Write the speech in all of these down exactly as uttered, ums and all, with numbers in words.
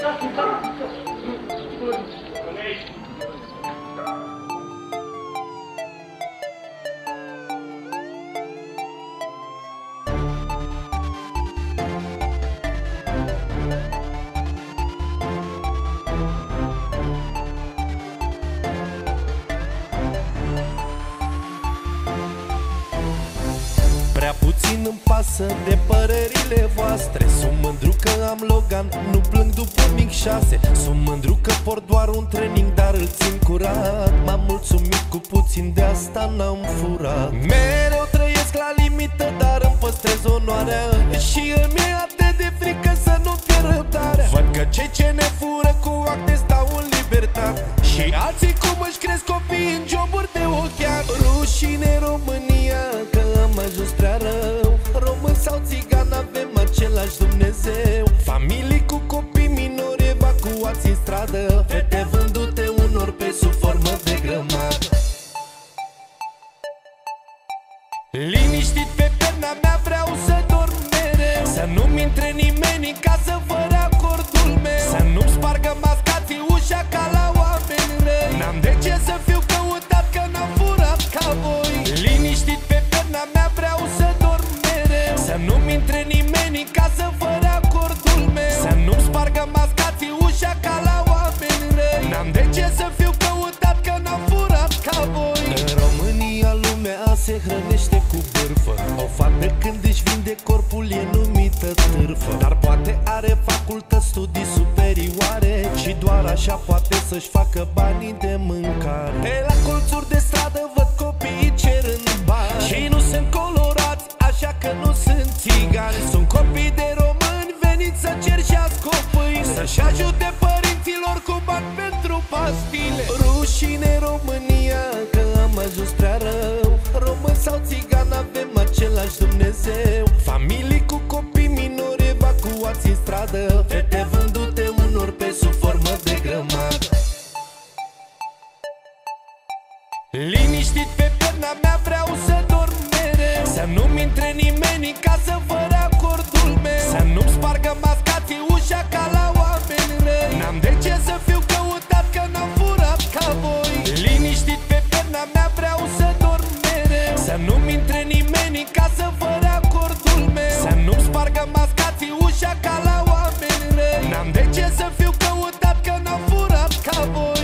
Prea puțin îmi pasă de părerile voastre. Sunt mândru că am Logan, nu plâng după mic șase. Sunt mândru că port doar un training, dar îl țin curat. M-am mulțumit cu puțin, de asta n-am furat. Mereu trăiesc la limită, dar îmi păstrez onoarea. Și îmi e atât de frică să nu pierd răbdarea. Văd că cei ce ne fură cu acte stau în libertate, și alții cum își cresc copiii în joburi de ochiat. Rușine România, că am ajuns prea rău. Român sau țigan, avem același Dumnezeu. Familii cu copii minori evacuați în stradă, fete vândute unor pe sub formă de grămadă. Liniștit pe perna mea vreau să dorm mereu, să nu-mi intre nimeni în casă fără acordul meu, să nu-mi spargă mascații ușa ca la oameni răi. N-am de ce să fiu căutat, că n-am furat ca voi. Liniștit pe perna mea vreau să dorm mereu, să nu-mi intre nimeni în casă fără acordul meu, să nu-mi spargă mascații ușa ca la oameni răi. N-am de ce să fiu căutat, că n-am furat ca voi. În România lumea se hrănește cu bârfă. O fată când își vinde corpul e numită târfă, dar poate are facultăți, studii superioare, și doar așa poate să-și facă banii de mâncare. Pe la colțuri de stradă văd copiii cerând bani, și nu sunt colorați, așa că nu sunt țigani. Sunt copii de români veniți să cerșească o pâine, să-și ajute părinților cu bani pentru pastile. Rușine România, că am ajuns prea rău. Român sau țigan, avem același Dumnezeu. Familii cu copii minori evacuați în stradă, fete vândute unor pe sub formă de grămadă. Liniștit pe perna mea vreau să dorm mereu, să nu-mi intre nimeni în casă fără acordul meu, să nu-mi spargă mascații ușa ca la oameni răi. N-am de ce să fiu căutat, că n-am furat ca voi. Liniștit pe perna mea vreau să dorm mereu, să nu-mi intre nimeni în casă fără acordul meu, să nu-mi spargă mascații ușa ca la oameni răi. N-am de ce să fiu căutat, că n-am furat ca voi.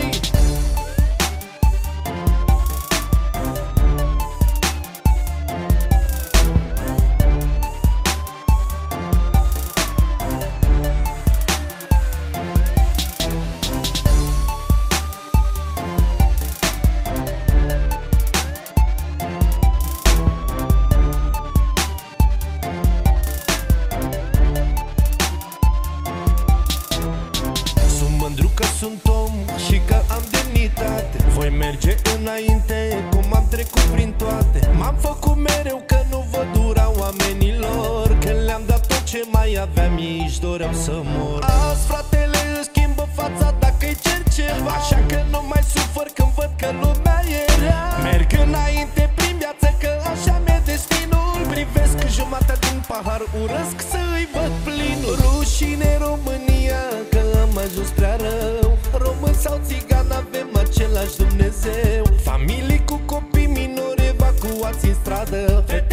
Mândru că sunt om și că am demnitate. Voi merge înainte cum am trecut prin toate. M-am făcut mereu că nu văd dura oamenilor, că le-am dat tot ce mai aveam, ei își doreau să mor. Azi fratele își schimbă fața dacă-i cer ceva, așa că nu mai sufăr când văd că lumea e rea. Merg înainte prin viață, că așa mi-e destinul. Privesc jumătatea din pahar, urăsc să îi văd plinul. Rușine România, că am ajuns prea rău. Român sau țigan, avem același Dumnezeu. Familii cu copii minori evacuați în stradă,